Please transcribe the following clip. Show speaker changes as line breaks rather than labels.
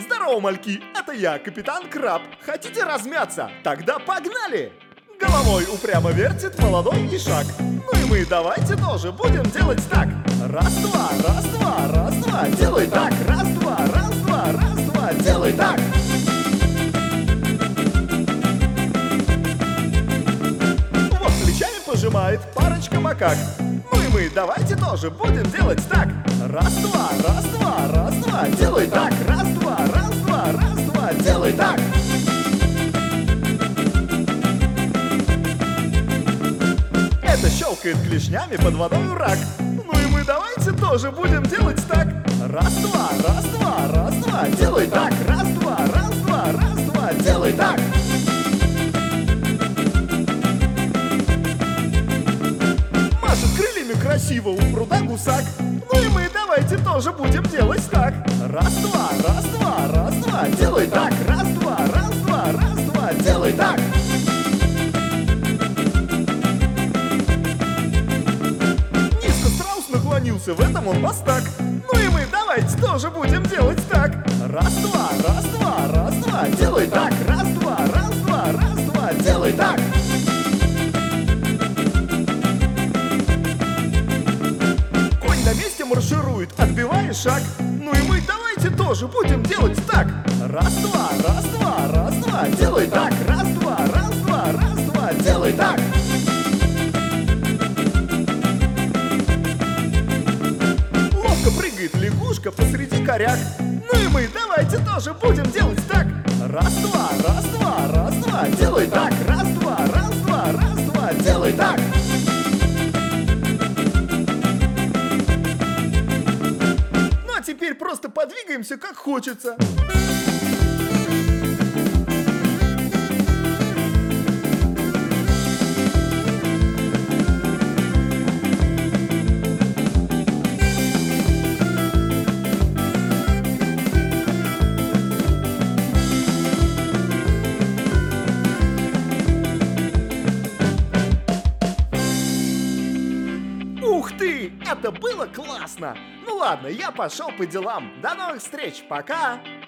Здорово, мальки, это я, капитан Краб. Хотите размяться? Тогда погнали! Головой упрямо вертит молодой ишак. Ну и мы давайте тоже будем делать так. Раз-два, раз-два, раз-два, делай так. Раз-два, раз-два, раз-два, делай так. Вот плечами пожимает парочка макак. Ну и мы давайте тоже будем делать так. Раз-два, раз-два, раз-два, делай так. Раз-два, раз-два, раз-два, делай так. Это щелкает клешнями под водой рак. Ну и мы давайте тоже будем делать так. Раз-два, раз-два, раз-два, делай так. Раз-два, раз-два, раз-два, делай так. Машет крыльями красиво у пруда гусак. Ну и мы давайте тоже будем делать так. Раз-два, раз-два, раз-два, делай так. Раз-два, раз-два, раз-два, делай так. Наклонился, в этом он мастак. Ну и мы давайте тоже будем делать так. Раз-два, раз-два, раз-два, делай так. Раз-два, раз-два, раз-два, делай так. Конь на месте марширует, отбивая шаг. Ну и мы давайте тоже будем делать так. Раз-два, раз-два, раз-два, делай так. Раз-два, раз-два, раз-два, делай так. Прыгает лягушка посреди коряк. Ну и мы давайте тоже будем делать так. Раз-два, раз-два, раз-два, делай так. Раз-два, раз-два, раз-два, делай так. Ну а теперь просто подвигаемся как хочется. Ух ты! Это было классно! Ну ладно, я пошел по делам. До новых встреч, пока!